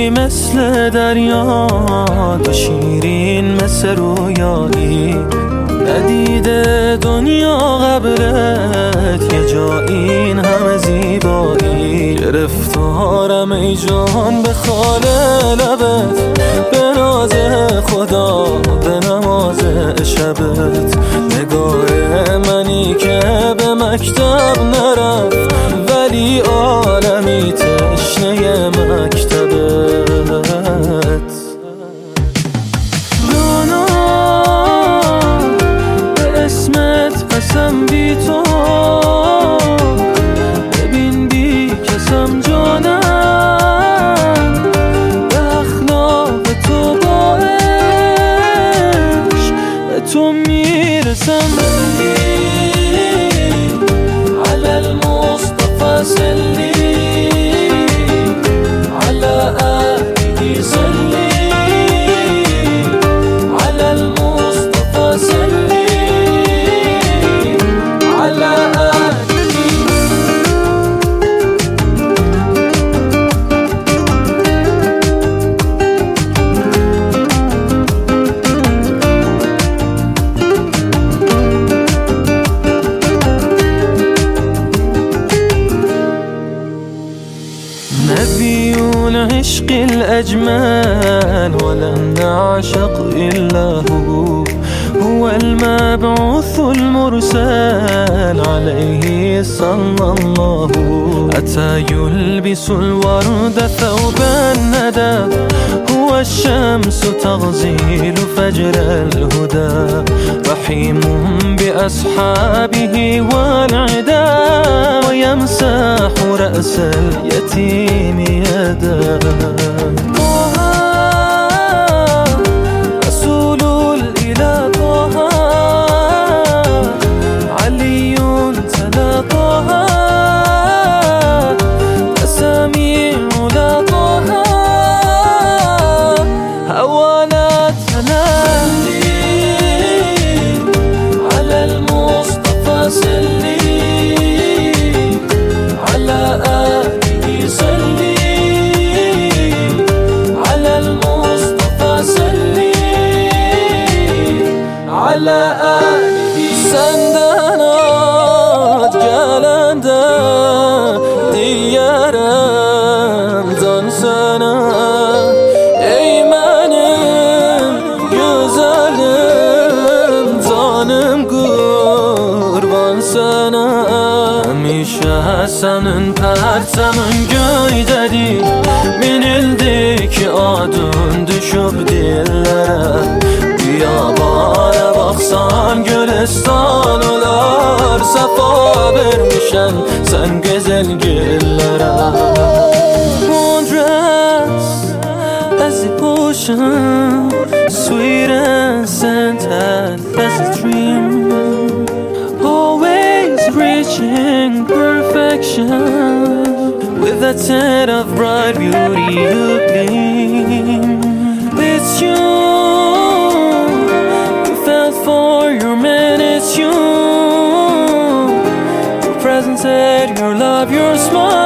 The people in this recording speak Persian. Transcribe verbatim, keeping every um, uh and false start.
خوشی مثل دریا، تو شیرین مثل رویایی، ندیده دنیا قبلت یه جا این همه زیبایی. گرفتارم ای جان به خال لبت، به ناز خدا به نماز شبت. نگاه منی که به مکتب نرفت، ولی عالمی تشنه مکتبت. جانا به اسمت قسم بی تو، ببین بی کسم جانم، به اخلاق تو با عشق به تو میرسم. علی المصطفى صلی، علی آله صلی، علی المصطفى صلی، علی آله. نبي العشق الأجمل ولم نعشق إلا هو، هو المبعوث المرسل عليه صلى الله. أتى يلبس الورد ثوب الندى، هو الشمس تغزيل فجر الهدى، رحيم بأصحابه والعدا، ويمسح رأس اليتيم يدا. طه رسول الإله طه، علي تلا طه، أساميع لا طه، هوانا تلا. على المصطفى صلي، على آله صلي، على المصطفى صلي، على آله. Senden gelende diyarım can sana, ey benim güzelim canım kurban sana. Hemşe senin perçemin göydedir, binildi ki adın düşüp dillere. Biyabana baksan gülistan olar, safa vermişen sen güzel güllere. Wondrous as the ocean, sweet and scented as a dream, always reaching perfection, with that set of bright beauty you gleam. It's you, you felt for your man, it's you, your presence, your love, your smile.